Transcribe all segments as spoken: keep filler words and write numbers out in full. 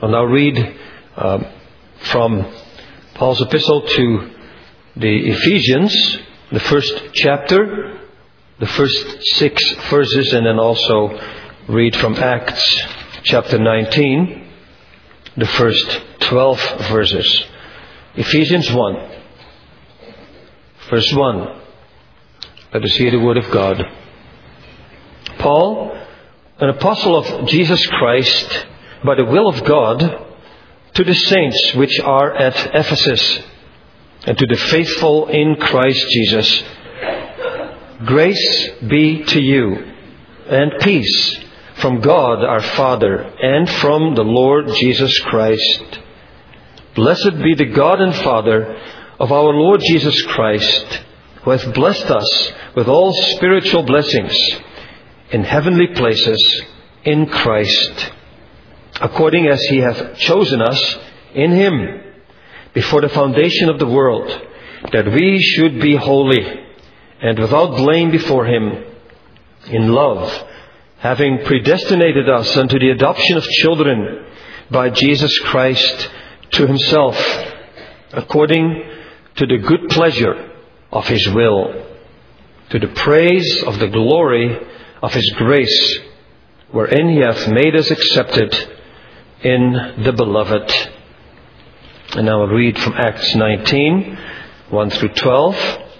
I'll now read um, from Paul's epistle to the Ephesians, the first chapter, the first six verses, and then also read from Acts chapter nineteen, the first twelve verses. Ephesians one, verse one. Let us hear the word of God. Paul, an apostle of Jesus Christ, by the will of God, to the saints which are at Ephesus, and to the faithful in Christ Jesus, grace be to you, and peace from God our Father, and from the Lord Jesus Christ. Blessed be the God and Father of our Lord Jesus Christ, who hath blessed us with all spiritual blessings in heavenly places in Christ, according as He hath chosen us in Him before the foundation of the world, that we should be holy and without blame before Him in love, having predestinated us unto the adoption of children by Jesus Christ to Himself, according to the good pleasure of His will, to the praise of the glory of His grace, wherein He hath made us accepted in the Beloved. And now I'll read from Acts nineteen, one through twelve,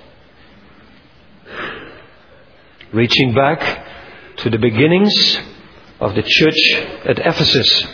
reaching back to the beginnings of the church at Ephesus.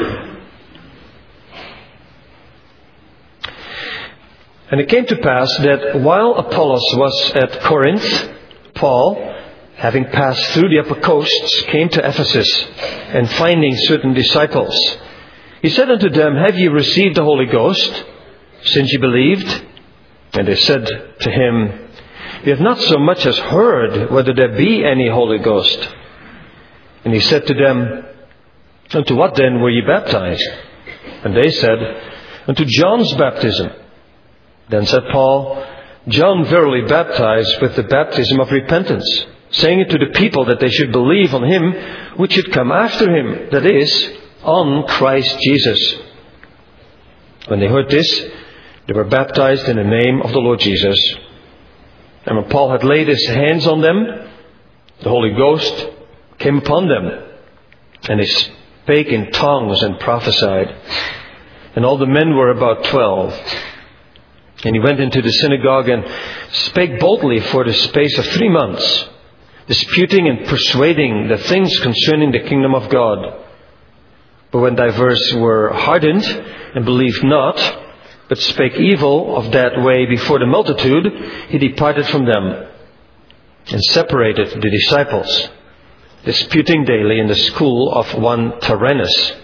And it came to pass that while Apollos was at Corinth, Paul, having passed through the upper coasts, came to Ephesus, and finding certain disciples, he said unto them, Have ye received the Holy Ghost, since ye believed? And they said to him, We have not so much as heard whether there be any Holy Ghost. And he said to them, Unto what then were ye baptized? And they said, Unto John's baptism. Then said Paul, John verily baptized with the baptism of repentance, saying it to the people that they should believe on Him which should come after him, that is, on Christ Jesus. When they heard this, they were baptized in the name of the Lord Jesus. And when Paul had laid his hands on them, the Holy Ghost came upon them, and they spake in tongues and prophesied. And all the men were about twelve. And he went into the synagogue and spake boldly for the space of three months, disputing and persuading the things concerning the kingdom of God. But when divers were hardened and believed not, but spake evil of that way before the multitude, he departed from them and separated the disciples, disputing daily in the school of one Tyrannus.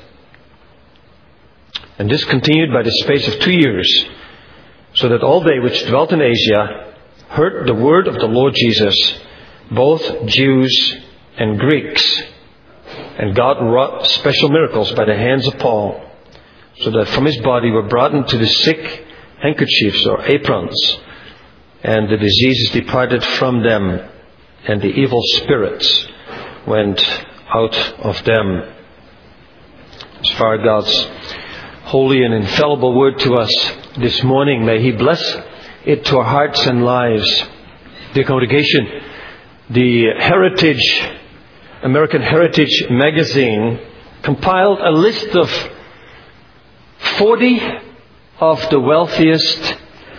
And this continued by the space of two years, so that all they which dwelt in Asia heard the word of the Lord Jesus, both Jews and Greeks. And God wrought special miracles by the hands of Paul, so that from his body were brought into the sick handkerchiefs or aprons, and the diseases departed from them, and the evil spirits went out of them. As far as God's holy and infallible word to us this morning, may He bless it to our hearts and lives. Dear congregation, the Heritage, American Heritage magazine compiled a list of forty of the wealthiest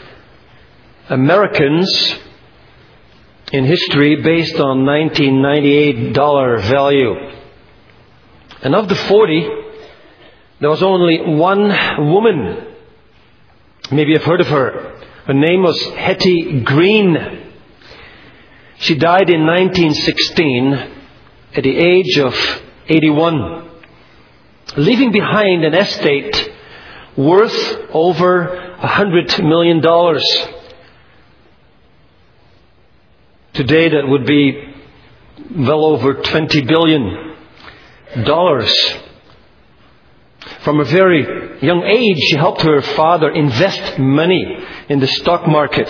Americans in history based on nineteen ninety-eight dollar value. And of the forty, there was only one woman. Maybe you've heard of her. Her name was Hetty Green. She died in nineteen sixteen at the age of eighty-one, leaving behind an estate worth over a hundred million dollars. Today that would be well over twenty billion dollars. From a very young age, she helped her father invest money in the stock market.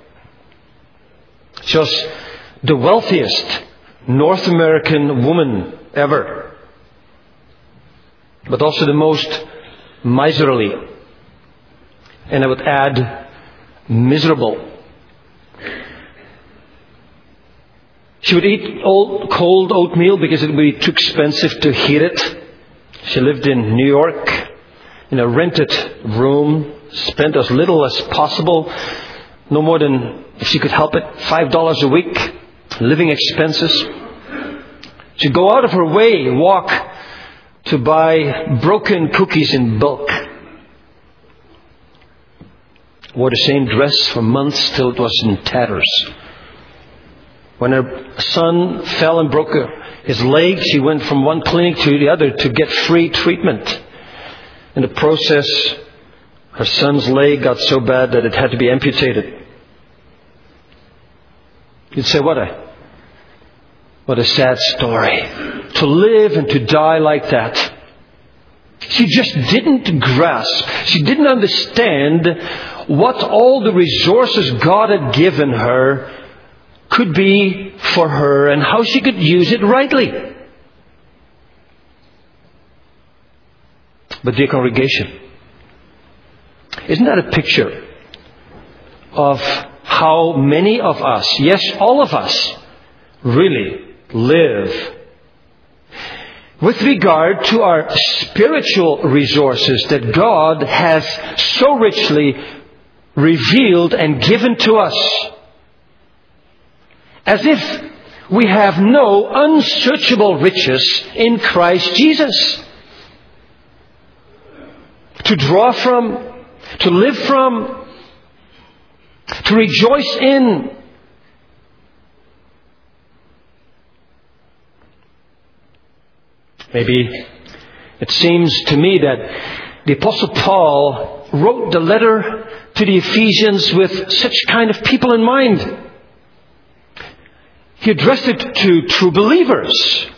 She was the wealthiest North American woman ever, but also the most miserly. And I would add, miserable. She would eat old, cold oatmeal because it would be too expensive to heat it. She lived in New York in a rented room, spent as little as possible, no more than, if she could help it, five dollars a week, living expenses. She'd go out of her way, walk to buy broken cookies in bulk. Wore the same dress for months till it was in tatters. When her son fell and broke his leg, she went from one clinic to the other to get free treatment. In the process, her son's leg got so bad that it had to be amputated. You'd say, what a, what a sad story. To live and to die like that. She just didn't grasp. She didn't understand what all the resources God had given her could be for her and how she could use it rightly. But dear congregation, isn't that a picture of how many of us, yes, all of us, really live with regard to our spiritual resources that God has so richly revealed and given to us? As if we have no unsearchable riches in Christ Jesus to draw from, to live from, to rejoice in. Maybe it seems to me that the Apostle Paul wrote the letter to the Ephesians with such kind of people in mind. He addressed it to true believers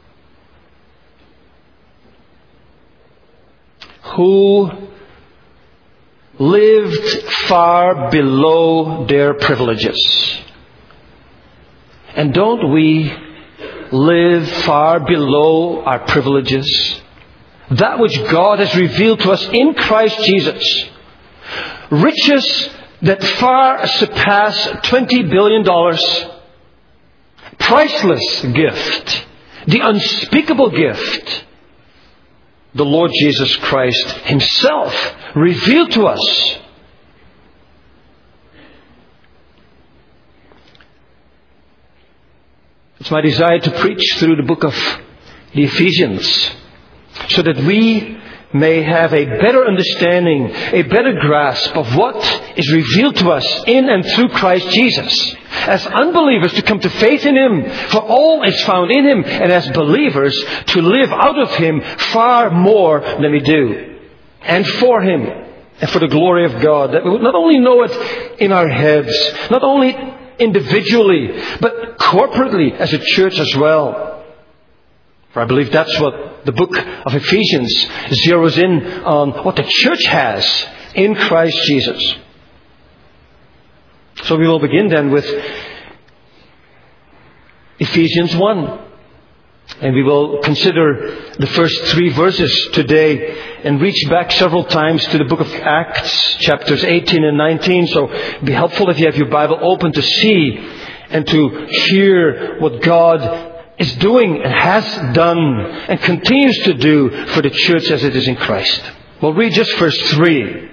who lived far below their privileges. And don't we live far below our privileges? That which God has revealed to us in Christ Jesus. Riches that far surpass twenty billion dollars. Priceless gift. The unspeakable gift. The Lord Jesus Christ Himself revealed to us. It's my desire to preach through the book of the Ephesians so that we may have a better understanding, a better grasp of what is revealed to us in and through Christ Jesus. As unbelievers, to come to faith in Him, for all is found in Him, and as believers, to live out of Him far more than we do. And for Him, and for the glory of God, that we would not only know it in our heads, not only individually, but corporately as a church as well. For I believe that's what the book of Ephesians zeroes in on, what the church has in Christ Jesus. So we will begin then with Ephesians one. And we will consider the first three verses today and reach back several times to the book of Acts, chapters eighteen and nineteen. So it would be helpful if you have your Bible open to see and to hear what God is doing and has done and continues to do for the church as it is in Christ. We'll read just verse three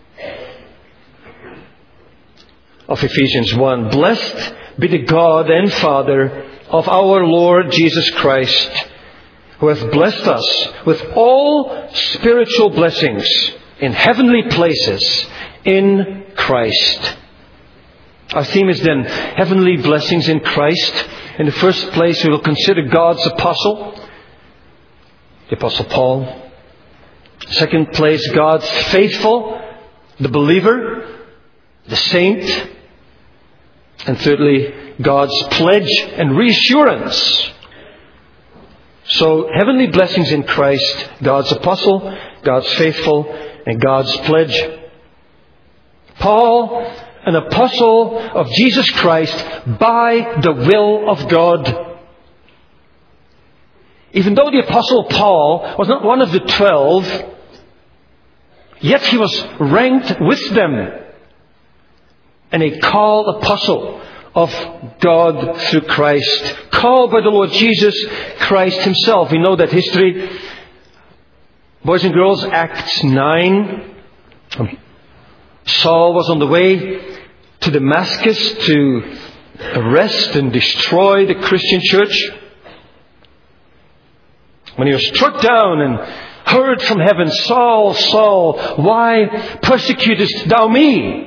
of Ephesians one. Blessed be the God and Father of our Lord Jesus Christ, who hath blessed us with all spiritual blessings in heavenly places in Christ. Our theme is then heavenly blessings in Christ. In the first place, we will consider God's apostle, the Apostle Paul. Second place, God's faithful, the believer, the saint. And thirdly, God's pledge and reassurance. So, heavenly blessings in Christ, God's apostle, God's faithful, and God's pledge. Paul, an apostle of Jesus Christ by the will of God. Even though the Apostle Paul was not one of the twelve, Yet he was ranked with them and a called apostle of God through Christ, called by the Lord Jesus Christ himself. We know that history. Boys and girls, Acts nine. Saul was on the way to Damascus to arrest and destroy the Christian church. When he was struck down and heard from heaven, Saul, Saul, why persecutest thou me?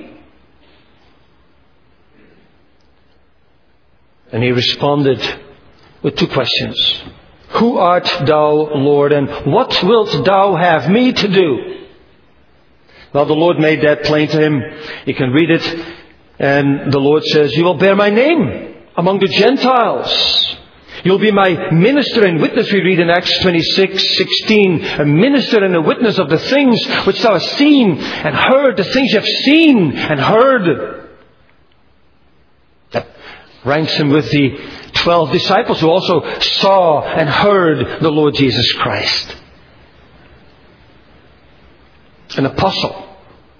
And he responded with two questions. Who art thou, Lord, and what wilt thou have me to do? Well, the Lord made that plain to him. You can read it. And the Lord says, you will bear my name among the Gentiles. You'll be my minister and witness, we read in Acts twenty-six sixteen. A minister and a witness of the things which thou hast seen and heard. The things you have seen and heard. That ranks him with the twelve disciples who also saw and heard the Lord Jesus Christ. An apostle.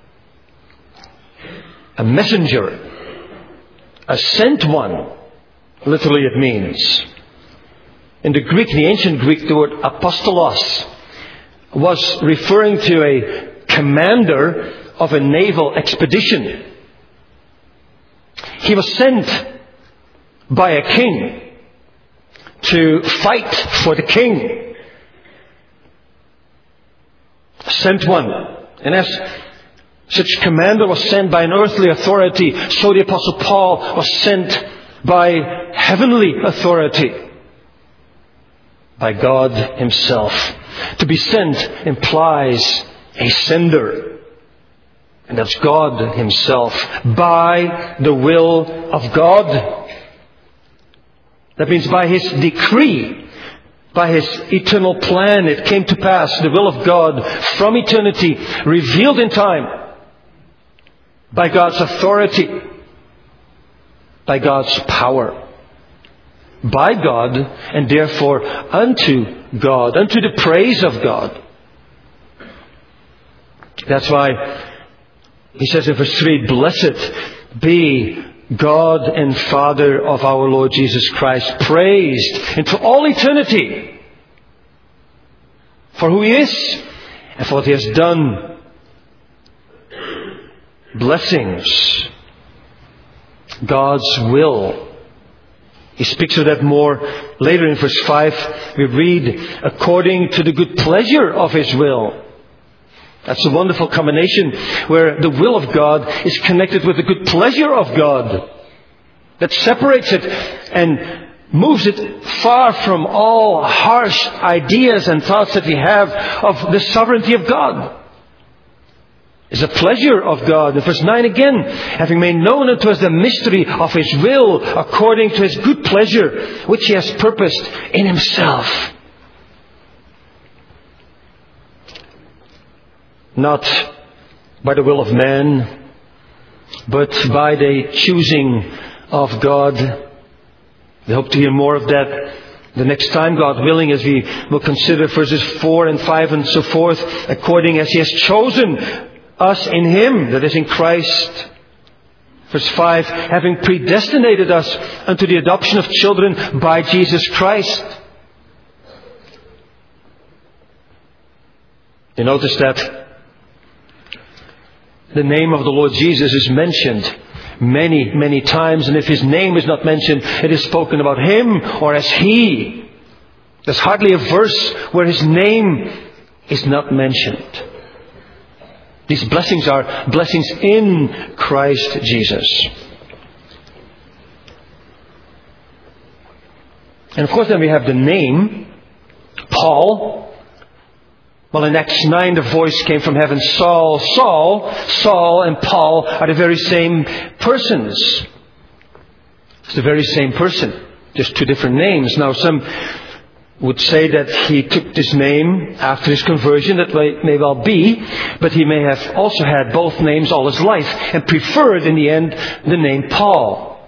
A messenger. A sent one. Literally it means. In the Greek, the ancient Greek, the word apostolos was referring to a commander of a naval expedition. He was sent by a king to fight for the king. Sent one. And as such commander was sent by an earthly authority, so the Apostle Paul was sent by heavenly authority. By God himself. To be sent implies a sender. And that's God himself. By the will of God. That means by his decree. By his eternal plan, it came to pass. The will of God from eternity revealed in time. By God's authority. By God's power. By God, and therefore unto God, unto the praise of God. That's why he says in verse three, blessed be God and Father of our Lord Jesus Christ, praised into all eternity for who he is and for what he has done. Blessings. God's will. He speaks of that more later in verse five. We read, according to the good pleasure of his will. That's a wonderful combination where the will of God is connected with the good pleasure of God. That separates it and moves it far from all harsh ideas and thoughts that we have of the sovereignty of God. Is a pleasure of God. In verse nine again, having made known unto us the mystery of his will according to his good pleasure, which he has purposed in himself. Not by the will of man, but by the choosing of God. We hope to hear more of that the next time, God willing, as we will consider verses four and five and so forth, according as he has chosen us in him, that is in Christ. Verse five, having predestinated us unto the adoption of children by Jesus Christ. You notice that the name of the Lord Jesus is mentioned many, many times. And if his name is not mentioned, it is spoken about him or as he. There's hardly a verse where his name is not mentioned. These blessings are blessings in Christ Jesus. And of course then we have the name, Paul. Well, in Acts nine the voice came from heaven, Saul, Saul. Saul and Paul are the very same persons. It's the very same person. Just two different names. Now some would say that he took this name after his conversion. That may well be. But he may have also had both names all his life and preferred in the end the name Paul.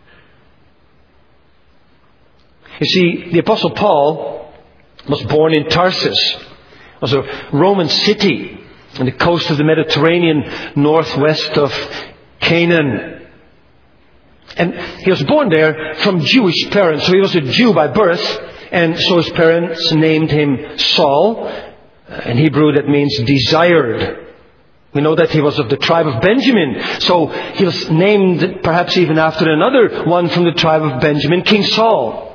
You see, the Apostle Paul was born in Tarsus. It was a Roman city on the coast of the Mediterranean, northwest of Canaan. And he was born there from Jewish parents. So he was a Jew by birth. And so his parents named him Saul. In Hebrew that means desired. We know that he was of the tribe of Benjamin. So he was named perhaps even after another one from the tribe of Benjamin, King Saul.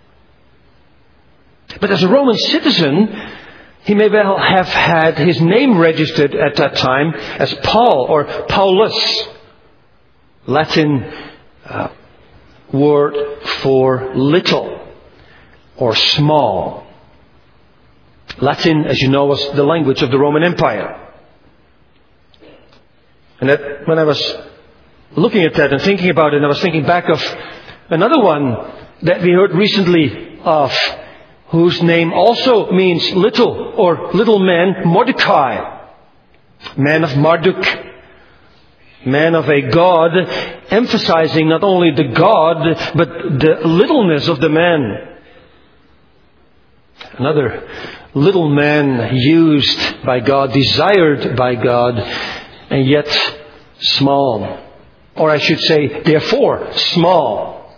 But as a Roman citizen, he may well have had his name registered at that time as Paul or Paulus. Latin uh, word for little or small. Latin, as you know, was the language of the Roman Empire. And that, when I was looking at that and thinking about it, I was thinking back of another one that we heard recently of, whose name also means little or little man, Mordecai. Man of Marduk. Man of a god, emphasizing not only the god, but the littleness of the man. Another little man used by God, desired by God, and yet small. Or I should say, therefore, small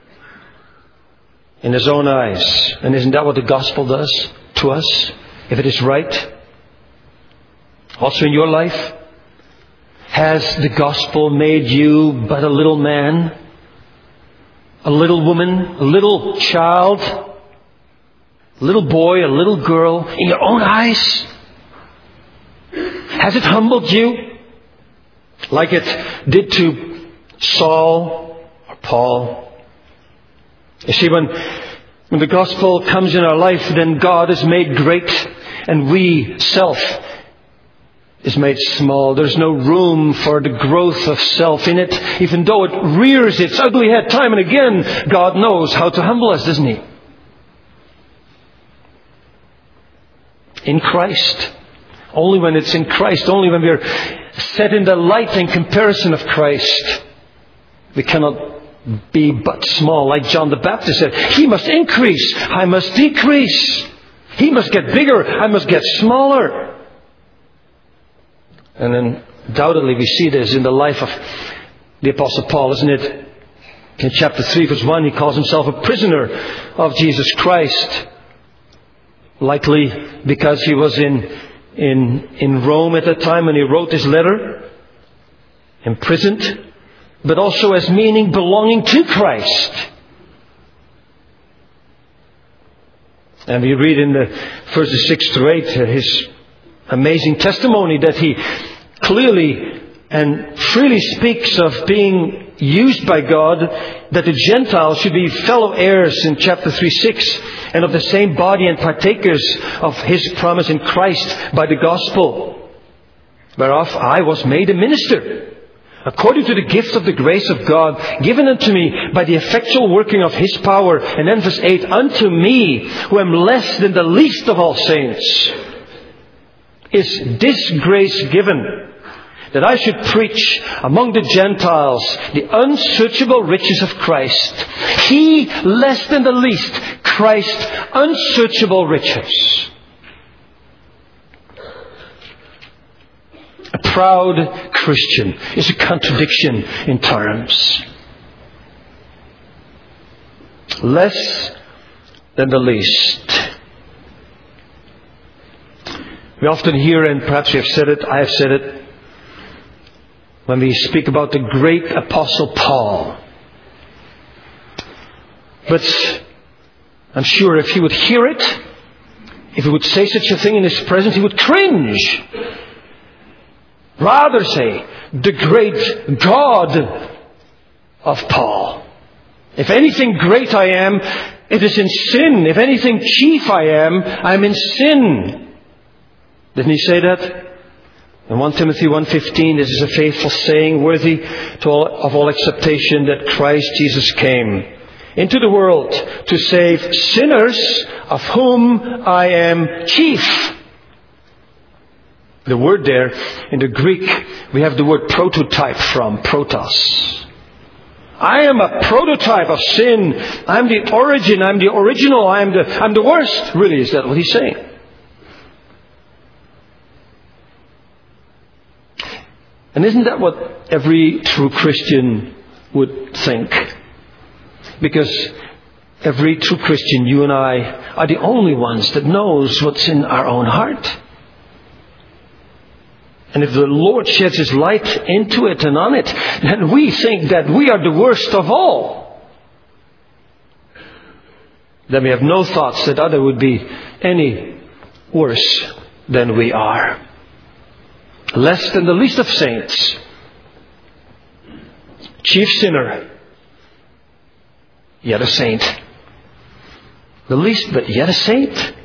in his own eyes. And isn't that what the gospel does to us? If it is right? Also in your life? Has the gospel made you but a little man? A little woman? A little child? A little boy? A little girl? In your own eyes? Has it humbled you? Like it did to Saul or Paul? You see, when, when the gospel comes in our life, then God is made great and we, self, is made small. There's no room for the growth of self in it. Even though it rears its ugly head time and again, God knows how to humble us, doesn't He? In Christ. Only when it's in Christ, only when we're set in the light and comparison of Christ, we cannot be but small. Like John the Baptist said, He must increase, I must decrease. He must get bigger, I must get smaller. And then undoubtedly we see this in the life of the Apostle Paul, isn't it? In chapter three verse one, he calls himself a prisoner of Jesus Christ. Likely because he was in in in Rome at that time when he wrote this letter, imprisoned, but also as meaning belonging to Christ. And we read in the verses six to eight his amazing testimony that he clearly and freely speaks of being used by God, that the Gentiles should be fellow heirs in chapter three six, and of the same body and partakers of His promise in Christ by the gospel, whereof I was made a minister, according to the gift of the grace of God given unto me by the effectual working of His power. And then verse eight, unto me, who am less than the least of all saints, is this grace given, that I should preach among the Gentiles the unsearchable riches of Christ. He less than the least, Christ unsearchable riches. A proud Christian is a contradiction in terms. Less than the least. We often hear, and perhaps you have said it, I have said it, when we speak about the great Apostle Paul. But I'm sure if he would hear it, if he would say such a thing in his presence, he would cringe. Rather say, the great God of Paul. If anything great I am, it is in sin. If anything chief I am, I am in sin. Didn't he say that? In First Timothy one fifteen, this is a faithful saying, worthy to all, of all acceptation, that Christ Jesus came into the world to save sinners, of whom I am chief. The word there, in the Greek, we have the word prototype from, protos. I am a prototype of sin. I'm the origin, I'm the original, I'm the, I'm the worst. Really, is that what he's saying? And isn't that what every true Christian would think? Because every true Christian, you and I, are the only ones that knows what's in our own heart. And if the Lord sheds His light into it and on it, then we think that we are the worst of all. Then we have no thoughts that other would be any worse than we are. Less than the least of saints. Chief sinner, yet a saint. The least, but yet a saint.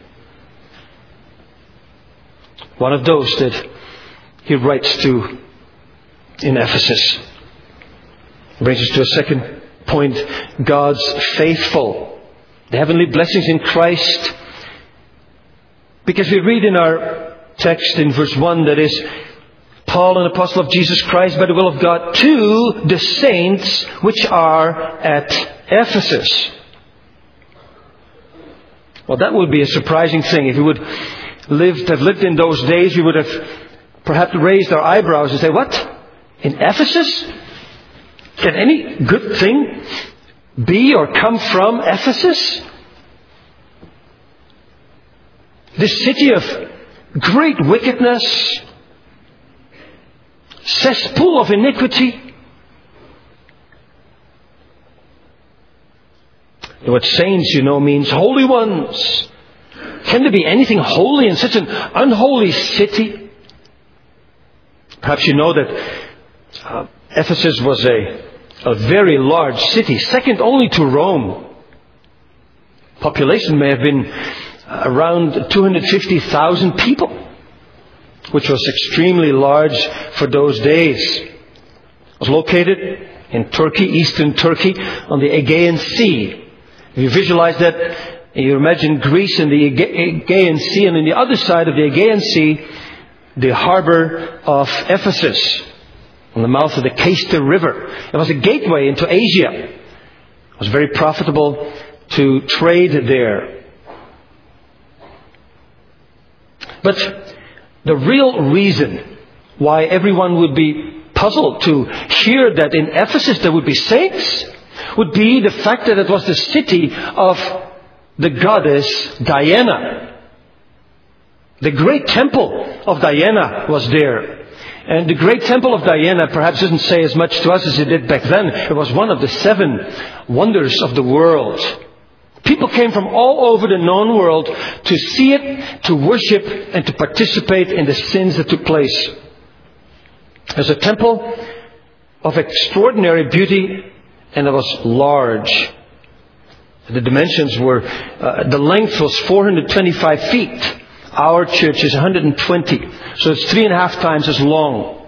One of those that he writes to in Ephesus. Brings us to a second point. God's faithful. The heavenly blessings in Christ. Because we read in our text in verse one, that is, Paul, an apostle of Jesus Christ, by the will of God, to the saints which are at Ephesus. Well, that would be a surprising thing. If we would lived, have lived in those days, we would have perhaps raised our eyebrows and say, what? In Ephesus? Can any good thing be or come from Ephesus? This city of great wickedness, cesspool of iniquity. The word saints, you know, means holy ones. Can there be anything holy in such an unholy city? Perhaps you know that uh, Ephesus was a, a very large city, second only to Rome. Population may have been around two hundred fifty thousand people, which was extremely large for those days. It was located in Turkey, eastern Turkey, on the Aegean Sea. If you visualize that, you imagine Greece and the Aegean Sea, and on the other side of the Aegean Sea, the harbor of Ephesus, on the mouth of the Cayster River. It was a gateway into Asia. It was very profitable to trade there. But the real reason why everyone would be puzzled to hear that in Ephesus there would be saints would be the fact that it was the city of the goddess Diana. The great temple of Diana was there. And the great temple of Diana perhaps doesn't say as much to us as it did back then. It was one of the seven wonders of the world. People came from all over the known world to see it, to worship, and to participate in the sins that took place. There's a temple of extraordinary beauty, and it was large. The dimensions were, uh, the length was four hundred twenty-five feet. Our church is one hundred twenty. So it's three and a half times as long.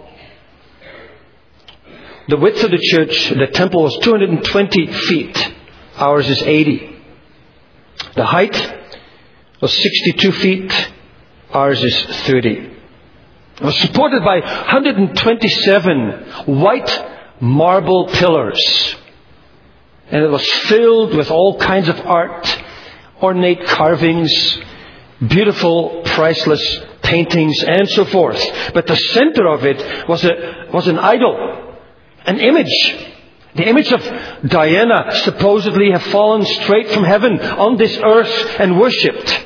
The width of the church, the temple, was two hundred twenty feet. Ours is eighty. The height was sixty-two feet. Ours is thirty. It was supported by one hundred twenty-seven white marble pillars. And it was filled with all kinds of art, ornate carvings, beautiful, priceless paintings, and so forth. But the center of it was a was an idol, an image. The image of Diana supposedly have fallen straight from heaven on this earth and worshipped.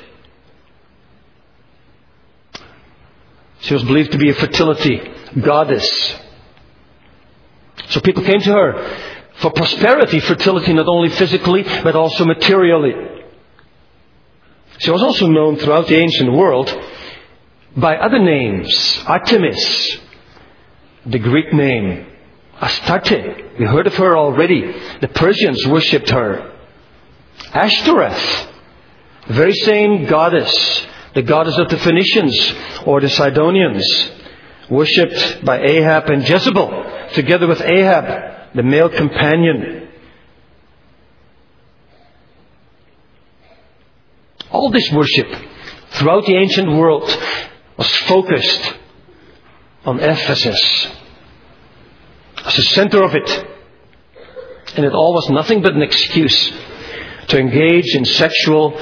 She was believed to be a fertility goddess. So people came to her for prosperity, fertility, not only physically but also materially. She was also known throughout the ancient world by other names. Artemis, the Greek name. Astarte, we heard of her already. The Persians worshipped her. Ashtoreth, the very same goddess, the goddess of the Phoenicians or the Sidonians, worshipped by Ahab and Jezebel, together with Ahab, the male companion. All this worship throughout the ancient world was focused on Ephesus as the center of it. And it all was nothing but an excuse to engage in sexual,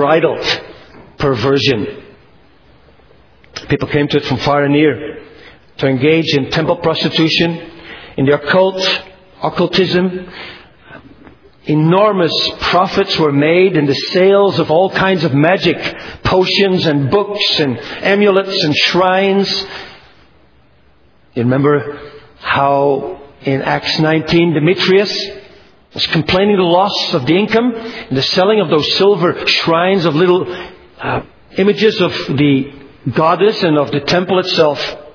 unbridled perversion. People came to it from far and near to engage in temple prostitution, in the occult, occultism. Enormous profits were made in the sales of all kinds of magic potions and books and amulets and shrines. You remember how in Acts nineteen Demetrius was complaining the loss of the income in the selling of those silver shrines of little uh, images of the goddess and of the temple itself.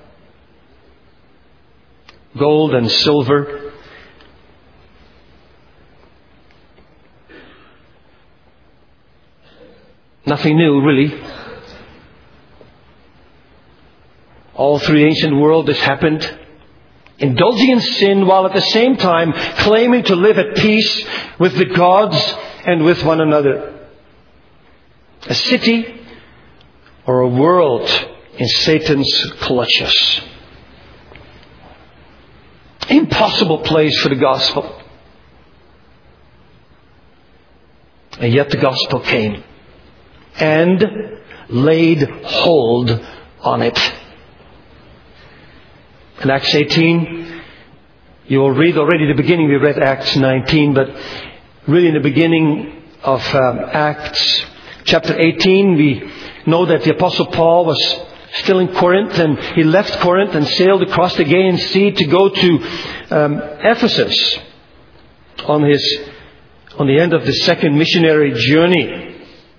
Gold and silver. Nothing new, really. All through the ancient world this happened. Indulging in sin while at the same time claiming to live at peace with the gods and with one another. A city or a world in Satan's clutches. Impossible place for the gospel. And yet the gospel came and laid hold on it. In Acts eighteen, you will read already the beginning. We read Acts nineteen, but really in the beginning of um, Acts chapter eighteen, we know that the Apostle Paul was still in Corinth, and he left Corinth and sailed across the Aegean Sea to go to um, Ephesus on his on the end of the second missionary journey.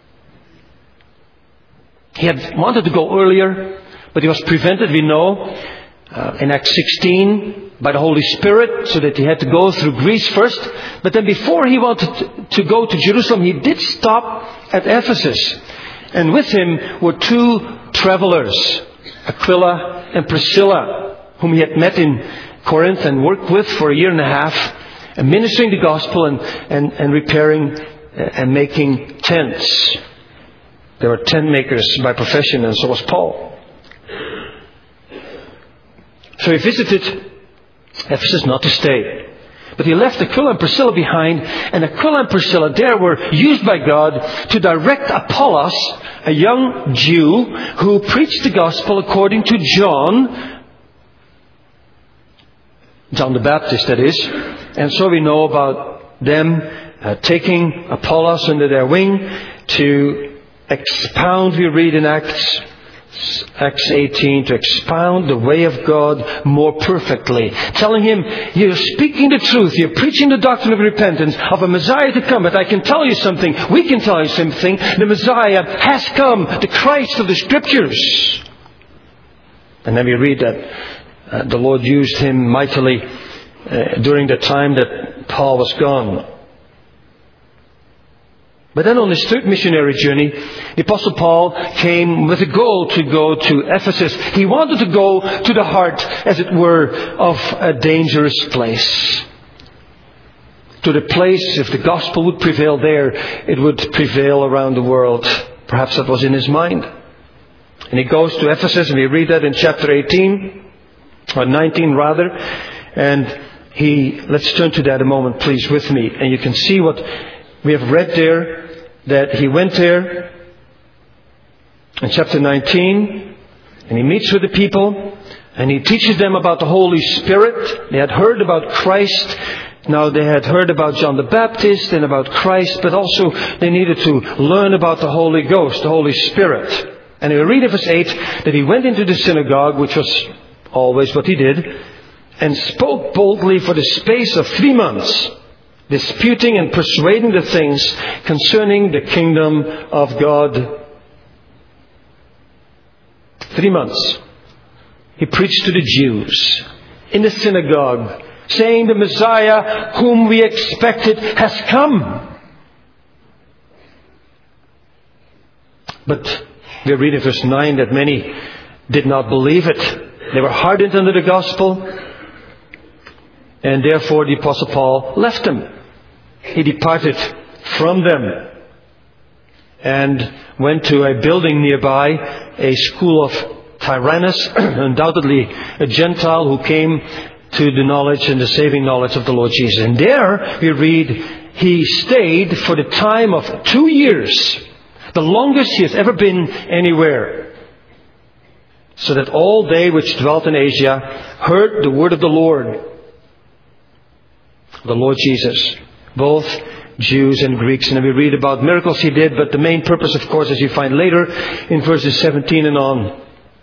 He had wanted to go earlier, but he was prevented, we know, uh, in Acts sixteen by the Holy Spirit, so that he had to go through Greece first. But then before he wanted to, to go to Jerusalem, he did stop at Ephesus. And with him were two travelers, Aquila and Priscilla, whom he had met in Corinth and worked with for a year and a half, and ministering the gospel and, and, and repairing and making tents. They were tent makers by profession, and so was Paul. So he visited Ephesus not to stay. But he left Aquila and Priscilla behind, and Aquila and Priscilla there were used by God to direct Apollos, a young Jew who preached the gospel according to John, John the Baptist, that is. And so we know about them uh, taking Apollos under their wing to expound, we read in Acts, Acts eighteen, to expound the way of God more perfectly. Telling him, you're speaking the truth, you're preaching the doctrine of repentance, of a Messiah to come. But I can tell you something, we can tell you something. The Messiah has come, the Christ of the Scriptures. And then we read that uh, the Lord used him mightily uh, during the time that Paul was gone. But then on his third missionary journey, the Apostle Paul came with a goal to go to Ephesus. He wanted to go to the heart, as it were, of a dangerous place. To the place, if the gospel would prevail there, it would prevail around the world. Perhaps that was in his mind. And he goes to Ephesus, and we read that in chapter eighteen, or nineteen rather. And he, let's turn to that a moment, please, with me. And you can see what we have read there. That he went there in chapter nineteen, and he meets with the people, and he teaches them about the Holy Spirit. They had heard about Christ. Now they had heard about John the Baptist and about Christ, but also they needed to learn about the Holy Ghost, the Holy Spirit. And we read in verse eight that he went into the synagogue, which was always what he did, and spoke boldly for the space of three months. Disputing and persuading the things concerning the kingdom of God. Three months. He preached to the Jews in the synagogue, saying the Messiah whom we expected has come. But we read in verse nine that many did not believe it. They were hardened under the gospel. And therefore the Apostle Paul left them. He departed from them and went to a building nearby, a school of Tyrannus, undoubtedly a Gentile who came to the knowledge and the saving knowledge of the Lord Jesus. And there we read, he stayed for the time of two years, the longest he has ever been anywhere. so that all they which dwelt in Asia heard the word of the Lord, the Lord Jesus, both Jews and Greeks. And we read about miracles He did, but the main purpose, of course, as you find later in verses seventeen and on,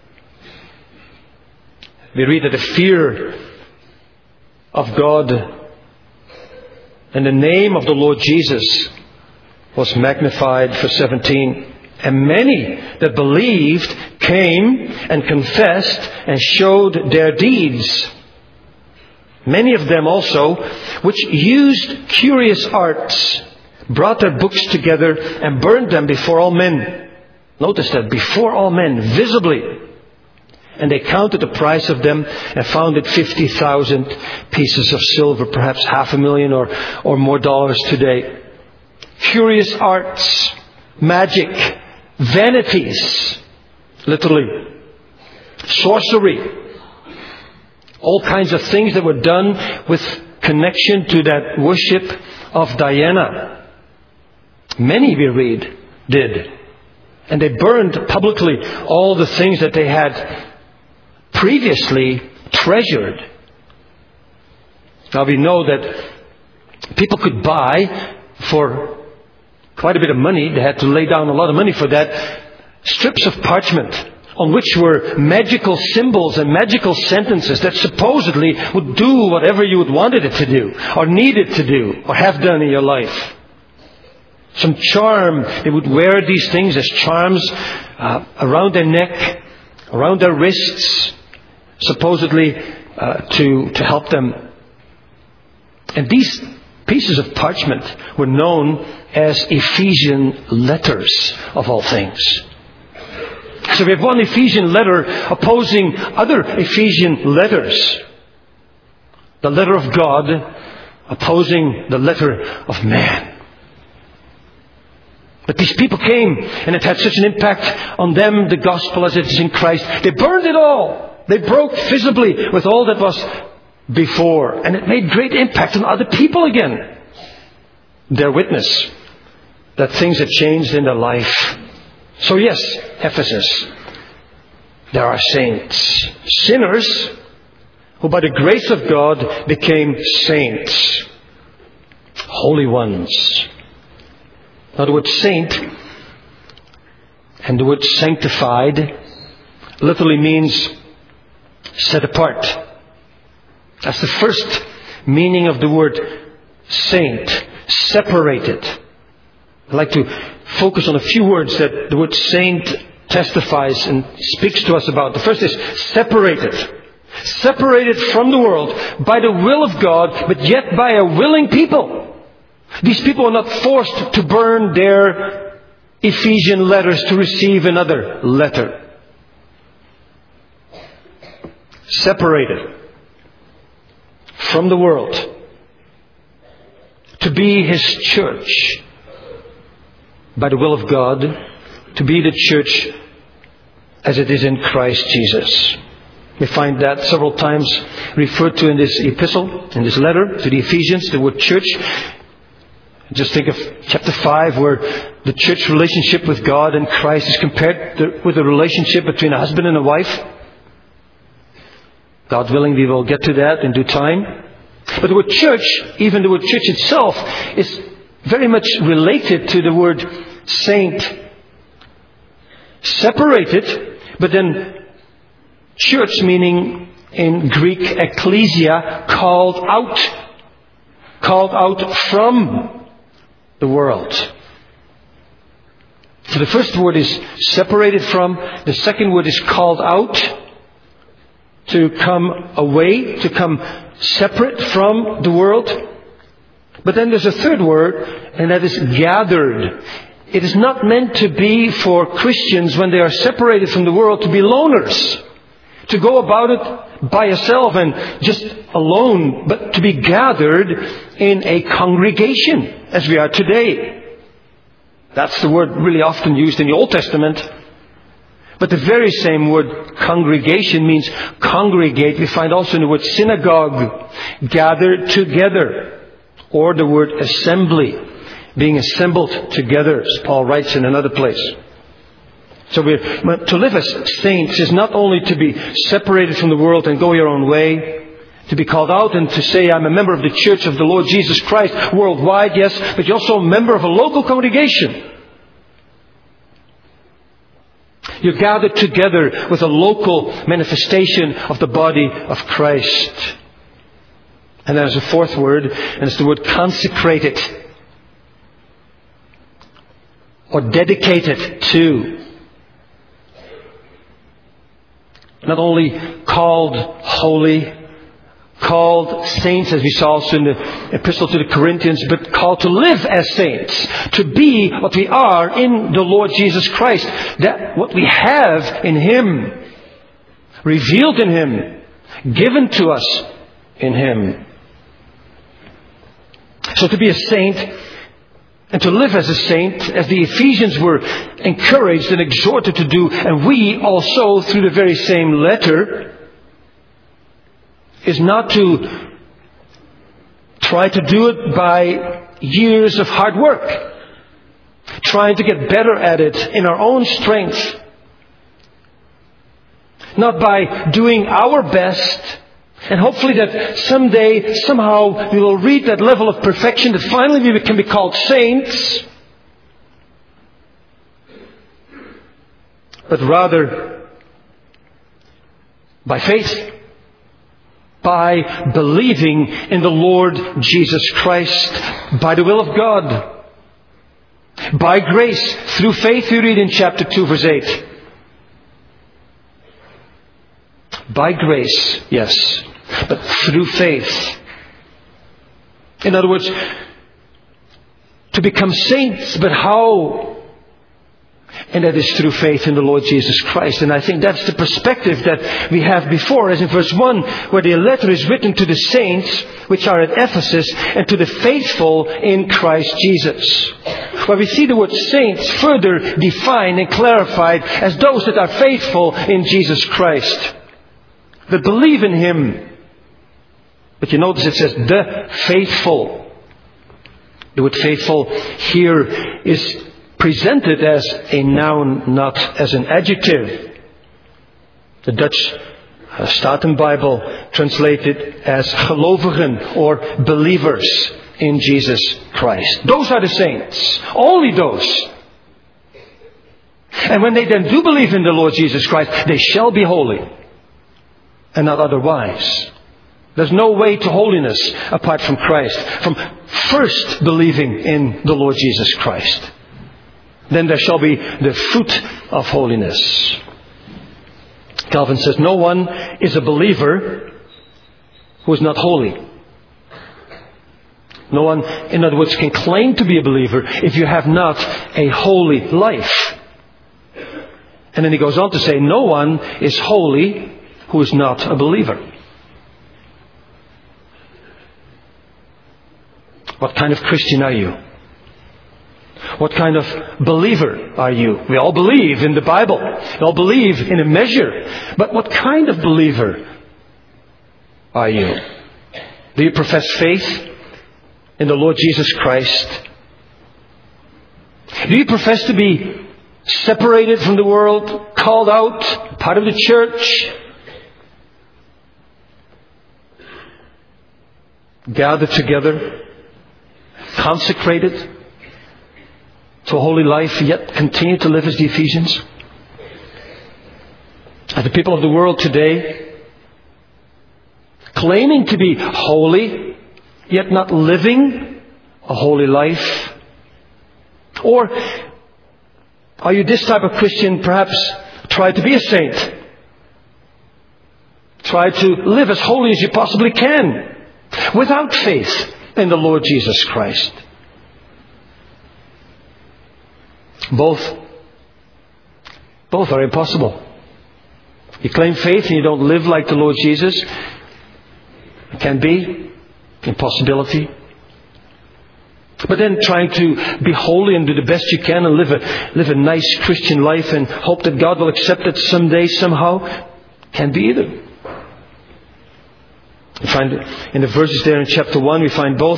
we read that the fear of God and the name of the Lord Jesus was magnified, for seventeen. And many that believed came and confessed and showed their deeds. Many of them also, which used curious arts, brought their books together and burned them before all men. Notice that, before all men, visibly. And they counted the price of them and found it fifty thousand pieces of silver, perhaps half a million or, or more dollars today. Curious arts, magic, vanities, literally, sorcery, all kinds of things that were done with connection to that worship of Diana. Many, we read, did. And they burned publicly all the things that they had previously treasured. Now we know that people could buy for quite a bit of money, they had to lay down a lot of money for that, strips of parchment on which were magical symbols and magical sentences that supposedly would do whatever you would wanted it to do, or needed to do, or have done in your life. Some charm, they would wear these things as charms uh, around their neck, around their wrists, supposedly uh, to, to help them. And these pieces of parchment were known as Ephesian letters, of all things. So we have one Ephesian letter opposing other Ephesian letters. The letter of God opposing the letter of man. But these people came, and it had such an impact on them, the gospel as it is in Christ. They burned it all. They broke visibly with all that was before. And it made great impact on other people again. Their witness that things had changed in their life. So yes, Ephesus, there are saints, sinners, who by the grace of God became saints, holy ones. Now the word saint and the word sanctified literally means set apart. That's the first meaning of the word saint, separated. I'd like to focus on a few words that the word saint testifies and speaks to us about. The first is separated. Separated from the world by the will of God, but yet by a willing people. These people are not forced to burn their Ephesian letters to receive another letter. Separated from the world to be His church by the will of God, to be the church as it is in Christ Jesus. We find that several times referred to in this epistle, in this letter to the Ephesians, the word church. Just think of chapter five, where the church relationship with God and Christ is compared to, with the relationship between a husband and a wife. God willing, we will get to that in due time. But the word church, even the word church itself, is very much related to the word saint. Separated, but then church meaning in Greek ecclesia, called out. Called out from the world. So the first word is separated from. The second word is called out. To come away, to come separate from the world. But then there's a third word, and that is gathered. It is not meant to be for Christians when they are separated from the world to be loners. To go about it by yourself and just alone, but to be gathered in a congregation, as we are today. That's the word really often used in the Old Testament. But the very same word congregation means congregate. We find also in the word synagogue, gathered together. Or the word assembly, being assembled together, as Paul writes in another place. So we're, to live as saints is not only to be separated from the world and go your own way, to be called out and to say, I'm a member of the Church of the Lord Jesus Christ worldwide, yes, but you're also a member of a local congregation. You're gathered together with a local manifestation of the body of Christ. And there's a fourth word, and it's the word consecrated. Or dedicated to. Not only called holy, called saints, as we saw also in the epistle to the Corinthians, but called to live as saints, to be what we are in the Lord Jesus Christ, that what we have in Him, revealed in Him, given to us in Him. So to be a saint and to live as a saint, as the Ephesians were encouraged and exhorted to do, and we also through the very same letter, is not to try to do it by years of hard work, trying to get better at it in our own strength, not by doing our best, and hopefully that someday, somehow, we will reach that level of perfection that finally we can be called saints, but rather by faith, by believing in the Lord Jesus Christ, by the will of God, by grace, through faith, we read in chapter two, verse eight. By grace, yes, but through faith. In other words, to become saints, but how? And that is through faith in the Lord Jesus Christ. And I think that's the perspective that we have before, as in verse one, where the letter is written to the saints which are at Ephesus and to the faithful in Christ Jesus. Where we see the word saints further defined and clarified as those that are faithful in Jesus Christ, that believe in Him. But you notice it says the faithful. The word faithful here is presented as a noun, not as an adjective. The Dutch uh, Statenbijbel translated as gelovigen or believers in Jesus Christ. Those are the saints. Only those. And when they then do believe in the Lord Jesus Christ, they shall be holy and not otherwise. There's no way to holiness apart from Christ, from first believing in the Lord Jesus Christ. Then there shall be the fruit of holiness. Calvin says, no one is a believer who is not holy. No one, in other words, can claim to be a believer if you have not a holy life. And then he goes on to say, no one is holy who is not a believer. What kind of Christian are you? What kind of believer are you? We all believe in the Bible. We all believe in a measure. But what kind of believer are you? Do you profess faith in the Lord Jesus Christ? Do you profess to be separated from the world, called out, part of the church, gathered together, consecrated to a holy life, yet continue to live as the Ephesians? Are the people of the world today claiming to be holy, yet not living a holy life? Or are you this type of Christian, perhaps try to be a saint? Try to live as holy as you possibly can, without faith in the Lord Jesus Christ. Both. Both are impossible. You claim faith and you don't live like the Lord Jesus. It can be impossibility. But then trying to be holy and do the best you can and live a live a nice Christian life and hope that God will accept it someday, somehow, can't be either. We find in the verses there in chapter one, we find both.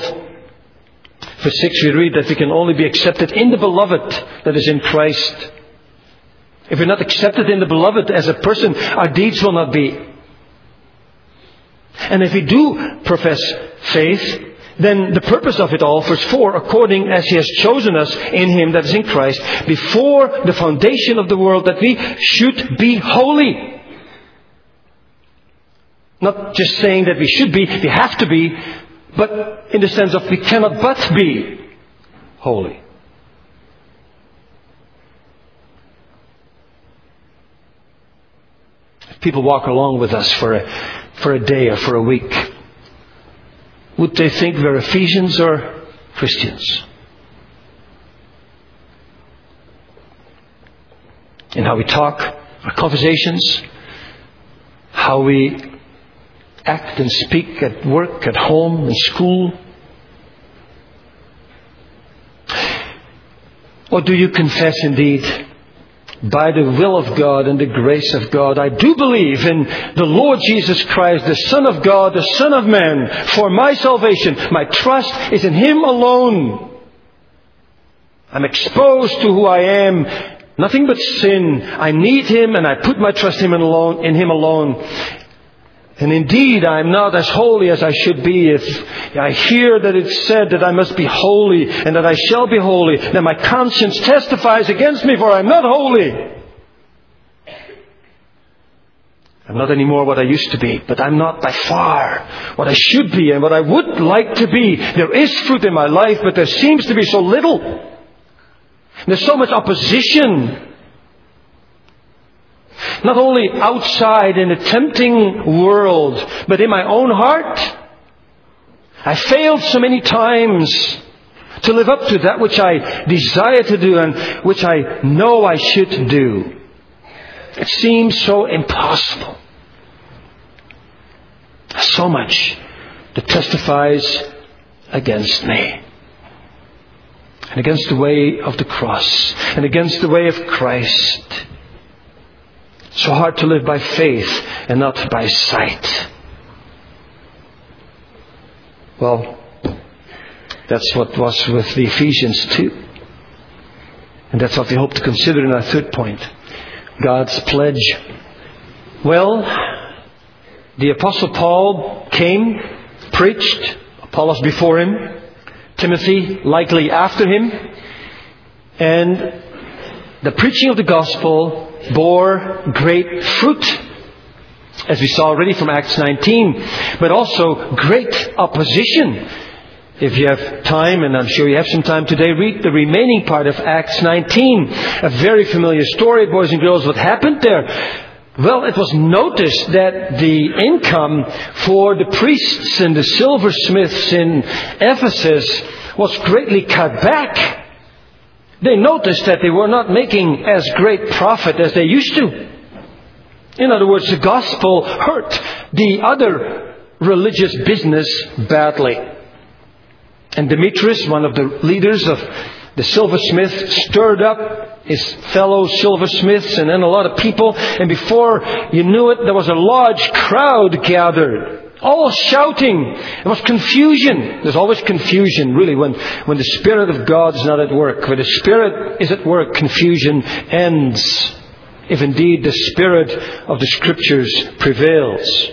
Verse six, we read that we can only be accepted in the beloved that is in Christ. If we're not accepted in the Beloved as a person, our deeds will not be. And if we do profess faith, then the purpose of it all, verse four, according as He has chosen us in Him, that is in Christ, before the foundation of the world, that we should be holy. Not just saying that we should be, we have to be, but in the sense of we cannot but be holy. If people walk along with us for a, for a day or for a week, would they think we're Ephesians or Christians? In how we talk, our conversations, how we act and speak at work, at home, in school? Or do you confess indeed, by the will of God and the grace of God, I do believe in the Lord Jesus Christ, the Son of God, the Son of Man, for my salvation. My trust is in Him alone. I'm exposed to who I am, nothing but sin. I need Him and I put my trust in Him alone. In Him alone. And indeed, I am not as holy as I should be. If I hear that it's said that I must be holy and that I shall be holy, then my conscience testifies against me, for I am not holy. I'm not anymore what I used to be, but I'm not by far what I should be and what I would like to be. There is fruit in my life, but there seems to be so little. There's so much opposition. Not only outside in a tempting world, but in my own heart. I failed so many times to live up to that which I desire to do and which I know I should do. It seems so impossible. So much that testifies against me. And against the way of the cross. And against the way of Christ. So hard to live by faith and not by sight. Well, that's what was with the Ephesians too. And that's what we hope to consider in our third point. God's pledge. Well, the Apostle Paul came, preached, Apollos before him, Timothy likely after him, and the preaching of the gospel bore great fruit, as we saw already from Acts nineteen, but also great opposition. If you have time, and I'm sure you have some time today, read the remaining part of Acts nineteen. A very familiar story, boys and girls, what happened there. Well, it was noticed that the income for the priests and the silversmiths in Ephesus was greatly cut back. They noticed that they were not making as great profit as they used to. In other words, the gospel hurt the other religious business badly. And Demetrius, one of the leaders of the silversmiths, stirred up his fellow silversmiths and then a lot of people. And before you knew it, there was a large crowd gathered. All shouting. There was confusion. There's always confusion, really, when, when the Spirit of God is not at work. When the Spirit is at work, confusion ends. If indeed the Spirit of the Scriptures prevails.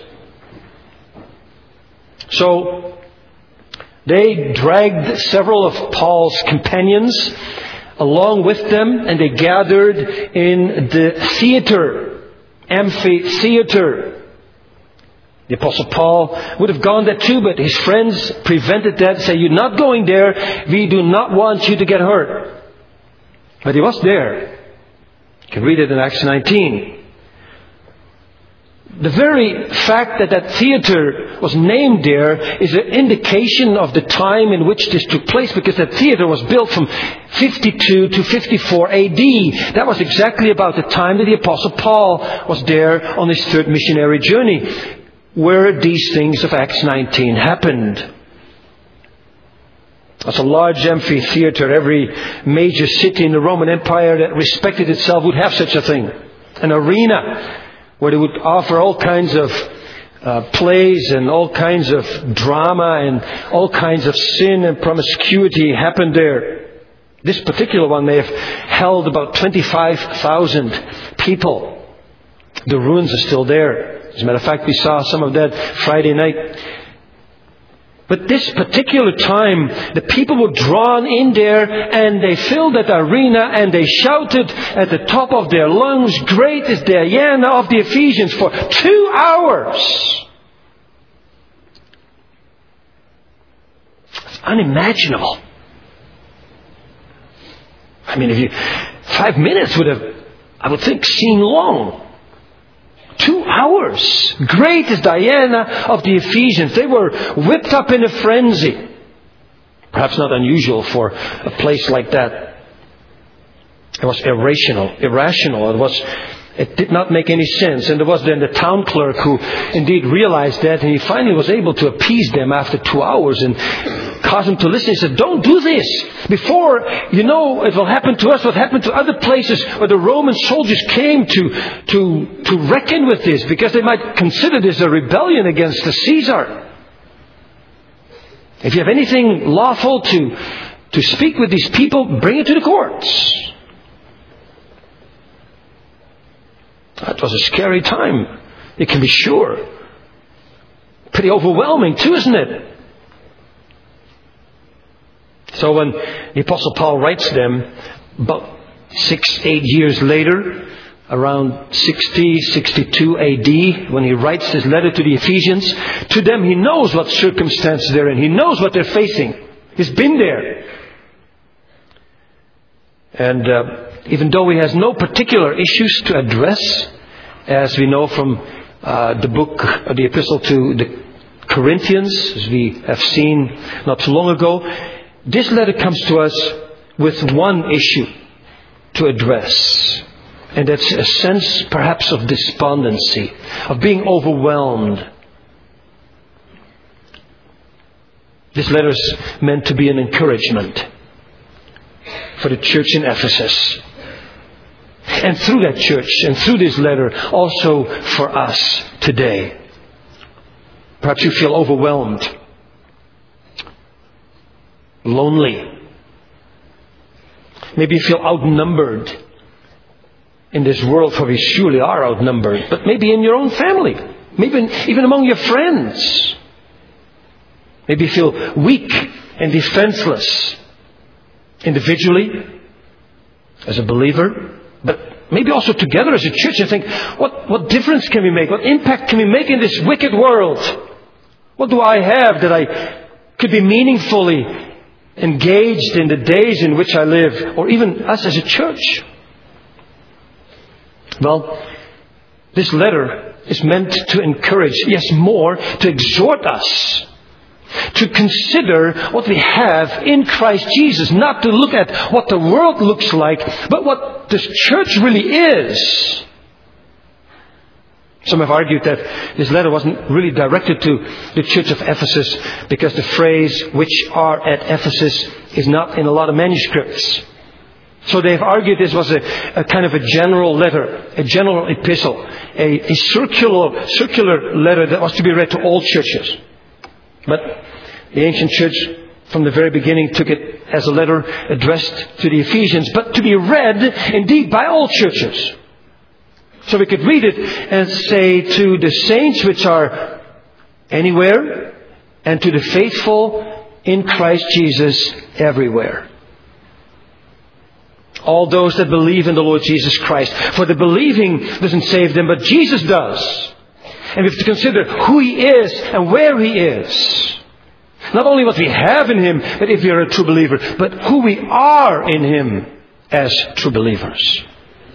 So, they dragged several of Paul's companions along with them, and they gathered in the theater, amphitheater. The Apostle Paul would have gone there too, but his friends prevented that. Say, you're not going there. We do not want you to get hurt. But he was there. You can read it in Acts nineteen. The very fact that that theater was named there is an indication of the time in which this took place, because that theater was built from fifty-two to fifty-four A D. That was exactly about the time that the Apostle Paul was there on his third missionary journey, where these things of Acts nineteen happened. That's a large amphitheater. Every major city in the Roman Empire that respected itself would have such a thing. An arena where they would offer all kinds of uh, plays and all kinds of drama and all kinds of sin and promiscuity happened there. This particular one may have held about twenty-five thousand people. The ruins are still there. As a matter of fact, we saw some of that Friday night. But this particular time, the people were drawn in there and they filled that arena and they shouted at the top of their lungs, "Great is Diana of the Ephesians," for two hours. It's unimaginable. I mean, if you, five minutes would have, I would think, seemed long. Two hours. Great is Diana of the Ephesians. They were whipped up in a frenzy. Perhaps not unusual for a place like that. It was irrational. Irrational. It was. It did not make any sense. And there was then the town clerk who indeed realized that, and he finally was able to appease them after two hours and cause them to listen. He said, "Don't do this. Before, you know, it will happen to us what happened to other places where the Roman soldiers came to, to, to reckon with this, because they might consider this a rebellion against the Caesar. If you have anything lawful to, to speak with these people, bring it to the courts." That was a scary time, you can be sure. Pretty overwhelming too, isn't it? So when the Apostle Paul writes them, about six, eight years later, around sixty, sixty-two A D, when he writes this letter to the Ephesians, to them he knows what circumstances they're in. He knows what they're facing. He's been there. And uh, even though he has no particular issues to address, as we know from uh, the book, uh, the epistle to the Corinthians, as we have seen not too long ago, this letter comes to us with one issue to address. And that's a sense perhaps of despondency, of being overwhelmed. This letter is meant to be an encouragement for the church in Ephesus. And through that church and through this letter, also for us today. Perhaps you feel overwhelmed, lonely. Maybe you feel outnumbered in this world, for we surely are outnumbered. But maybe in your own family, maybe even among your friends. Maybe you feel weak and defenseless. Individually, as a believer, but maybe also together as a church, and think, what, what difference can we make? What impact can we make in this wicked world? What do I have that I could be meaningfully engaged in the days in which I live, or even us as a church? Well, this letter is meant to encourage, yes, more, to exhort us to consider what we have in Christ Jesus. Not to look at what the world looks like, but what this church really is. Some have argued that this letter wasn't really directed to the church of Ephesus because the phrase "which are at Ephesus" is not in a lot of manuscripts. So they've argued this was a, a kind of a general letter, a general epistle, a, a circular, circular letter that was to be read to all churches. But the ancient church from the very beginning took it as a letter addressed to the Ephesians, but to be read indeed by all churches. So we could read it and say, to the saints which are anywhere, and to the faithful in Christ Jesus everywhere. All those that believe in the Lord Jesus Christ. For the believing doesn't save them, but Jesus does. And we have to consider who He is and where He is. Not only what we have in Him, but if we are a true believer, but who we are in Him as true believers.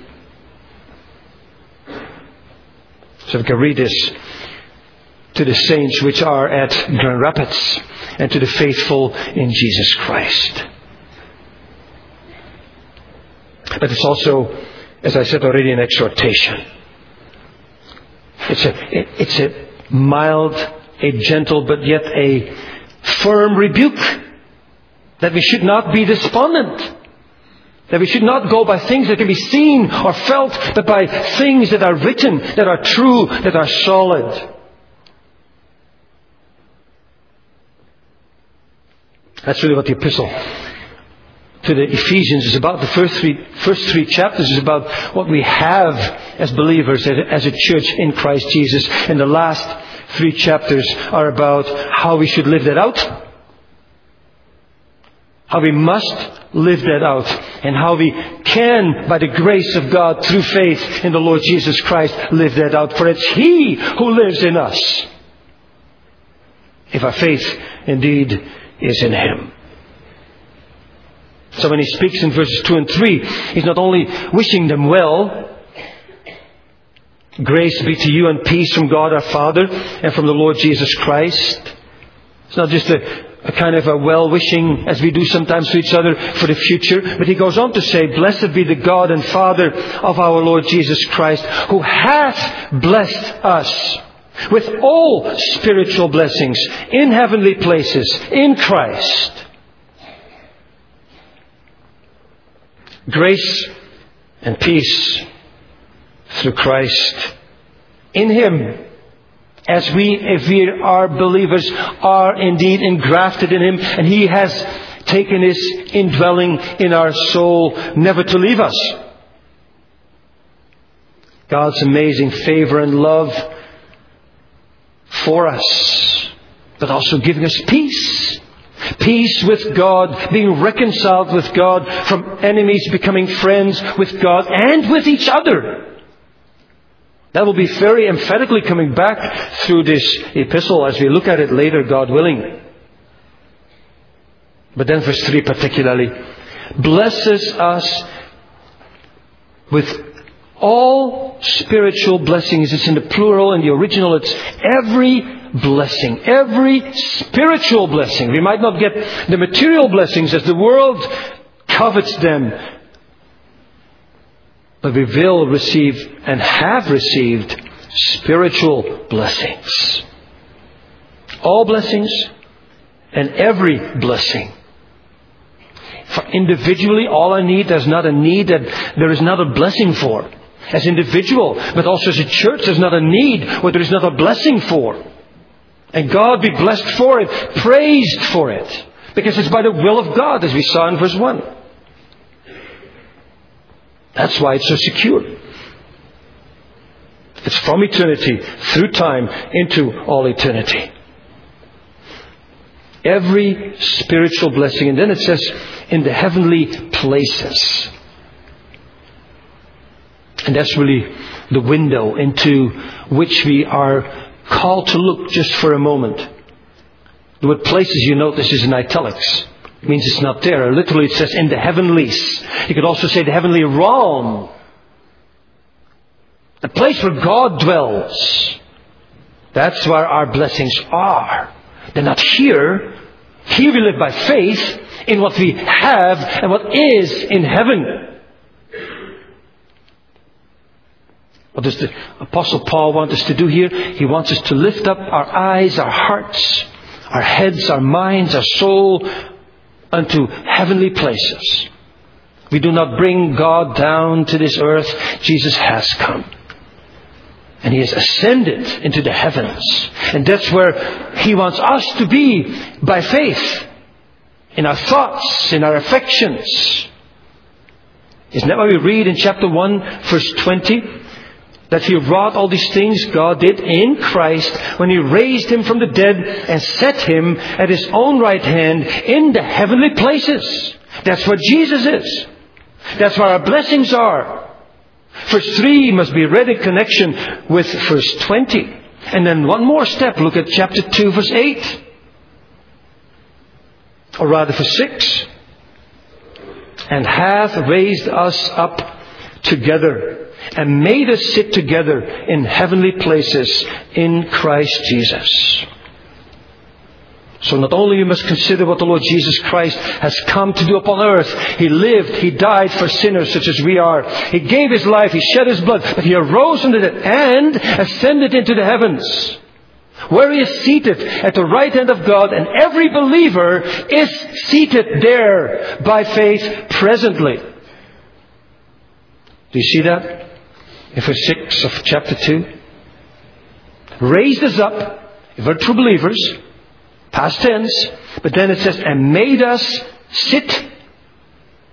So we can read this: to the saints which are at Grand Rapids, and to the faithful in Jesus Christ. But it's also, as I said already, an exhortation. It's a, it's a mild, a gentle, but yet a firm rebuke that we should not be despondent. That we should not go by things that can be seen or felt, but by things that are written, that are true, that are solid. That's really what the epistle to to the Ephesians is about the first three, first three chapters is about what we have as believers, as a church in Christ Jesus. And the last three chapters are about how we should live that out. How we must live that out. And how we can, by the grace of God, through faith in the Lord Jesus Christ, live that out. For it's He who lives in us, if our faith indeed is in Him. So when he speaks in verses two and three, he's not only wishing them well, grace be to you and peace from God our Father and from the Lord Jesus Christ. It's not just a, a kind of a well-wishing, as we do sometimes to each other, for the future. But he goes on to say, blessed be the God and Father of our Lord Jesus Christ, who hath blessed us with all spiritual blessings in heavenly places in Christ. Grace and peace through Christ. In Him, as we, if we are believers, are indeed engrafted in Him, and He has taken His indwelling in our soul, never to leave us. God's amazing favor and love for us, but also giving us peace. Peace with God, being reconciled with God, from enemies becoming friends with God and with each other. That will be very emphatically coming back through this epistle as we look at it later, God willing. But then verse three particularly, blesses us with all spiritual blessings. It's in the plural. In the original, it's every blessing, every spiritual blessing. We might not get the material blessings as the world covets them, but we will receive and have received spiritual blessings. All blessings and every blessing. For individually, all I need, there's not a need that there is not a blessing for. As individual, but also as a church, there's not a need where there is not a blessing for. And God be blessed for it, praised for it. Because it's by the will of God, as we saw in verse one. That's why it's so secure. It's from eternity, through time, into all eternity. Every spiritual blessing. And then it says, in the heavenly places. And that's really the window into which we are called to look just for a moment. The word places, you notice, is in italics. It means it's not there. Literally it says in the heavenlies. You could also say the heavenly realm. The place where God dwells. That's where our blessings are. They're not here. Here we live by faith in what we have and what is in heaven. What does the Apostle Paul want us to do here? He wants us to lift up our eyes, our hearts, our heads, our minds, our soul unto heavenly places. We do not bring God down to this earth. Jesus has come. And He has ascended into the heavens. And that's where He wants us to be by faith. In our thoughts, in our affections. Isn't that what we read in chapter one, verse twenty? That He wrought all these things God did in Christ when He raised Him from the dead and set Him at His own right hand in the heavenly places. That's where Jesus is. That's where our blessings are. Verse three must be read in connection with verse twenty. And then one more step. Look at chapter two, verse eight. Or rather verse six. And hath raised us up together and made us sit together in heavenly places in Christ Jesus. So not only you must consider what the Lord Jesus Christ has come to do upon earth. He lived, He died for sinners such as we are. He gave His life, He shed His blood, but He arose from the dead and ascended into the heavens, where He is seated at the right hand of God, and every believer is seated there by faith presently. Do you see that? In verse six of chapter two. Raised us up, if we're true believers, past tense, but then it says, and made us sit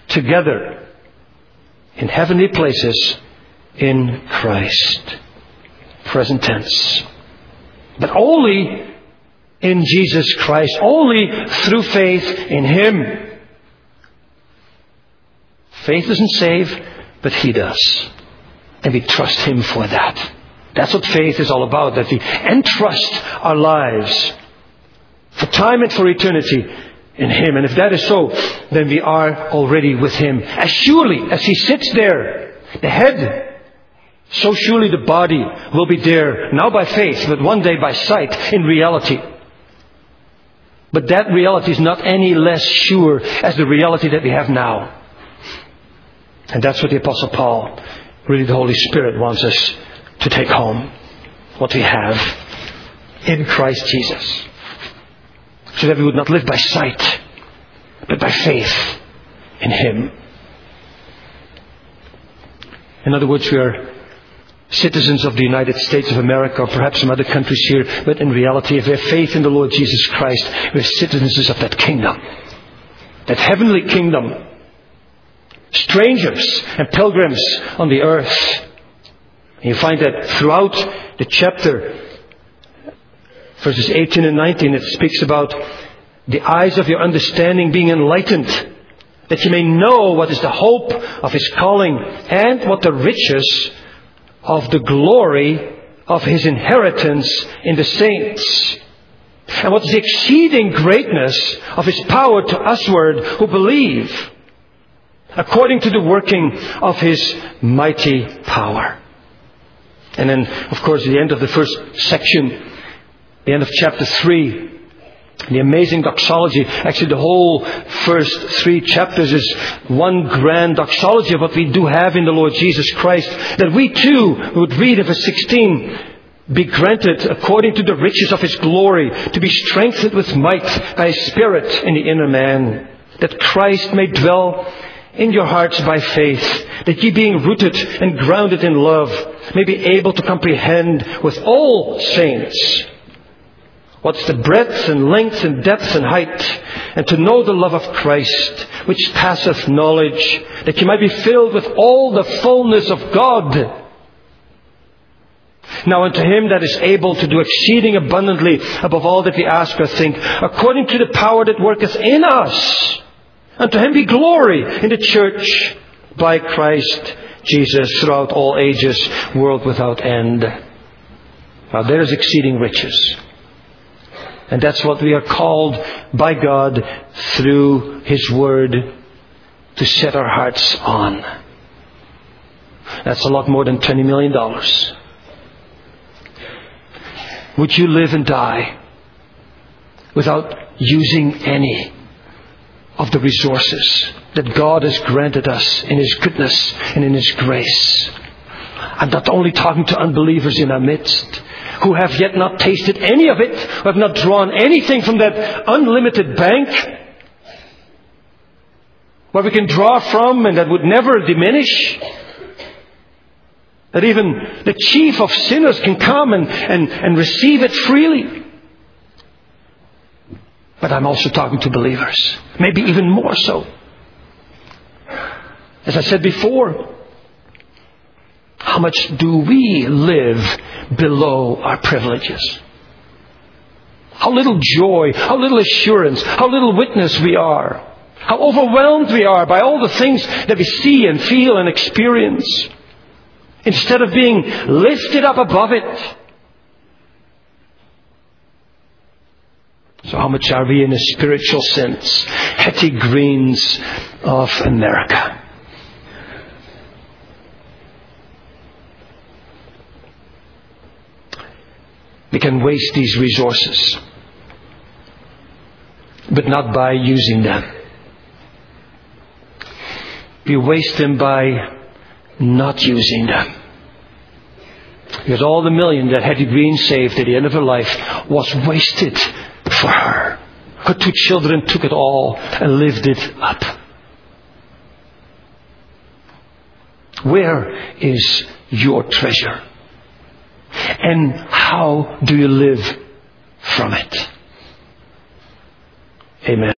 together in heavenly places in Christ. Present tense. But only in Jesus Christ. Only through faith in Him. Faith doesn't save, but He does. And we trust Him for that. That's what faith is all about. That we entrust our lives for time and for eternity in Him. And if that is so, then we are already with Him. As surely as He sits there, the head, so surely the body will be there, now by faith, but one day by sight, in reality. But that reality is not any less sure as the reality that we have now. And that's what the Apostle Paul, really the Holy Spirit, wants us to take home. What we have in Christ Jesus. So that we would not live by sight, but by faith in Him. In other words, we are citizens of the United States of America, or perhaps some other countries here, but in reality, if we have faith in the Lord Jesus Christ, we are citizens of that kingdom. That heavenly kingdom. Strangers and pilgrims on the earth. And you find that throughout the chapter, verses eighteen and nineteen, it speaks about the eyes of your understanding being enlightened, that you may know what is the hope of His calling and what the riches of the glory of His inheritance in the saints, and what is the exceeding greatness of His power to usward who believe, according to the working of His mighty power. And then, of course, at the end of the first section, the end of chapter three, the amazing doxology. Actually, the whole first three chapters is one grand doxology of what we do have in the Lord Jesus Christ. That we too would read in verse sixteen, be granted according to the riches of His glory, to be strengthened with might by His Spirit in the inner man. That Christ may dwell in your hearts by faith, that ye being rooted and grounded in love, may be able to comprehend with all saints what's the breadth and length and depth and height, and to know the love of Christ, which passeth knowledge, that you might be filled with all the fullness of God. Now unto Him that is able to do exceeding abundantly above all that we ask or think, according to the power that worketh in us, unto Him be glory in the church by Christ Jesus throughout all ages, world without end. Now there is exceeding riches. And that's what we are called by God through His Word to set our hearts on. That's a lot more than twenty million dollars. Would you live and die without using any of the resources that God has granted us in His goodness and in His grace? I'm not only talking to unbelievers in our midst, who have yet not tasted any of it, who have not drawn anything from that unlimited bank, where we can draw from and that would never diminish. That even the chief of sinners can come and, and, and receive it freely. But I'm also talking to believers, maybe even more so. As I said before, how much do we live below our privileges? How little joy, how little assurance, how little witness we are. How overwhelmed we are by all the things that we see and feel and experience. Instead of being lifted up above it. So how much are we in a spiritual sense Hetty Greens of America? We can waste these resources, but not by using them. We waste them by not using them. Because all the million that Hetty Green saved at the end of her life was wasted for her. Her two children took it all and lived it up. Where is your treasure? And how do you live from it? Amen.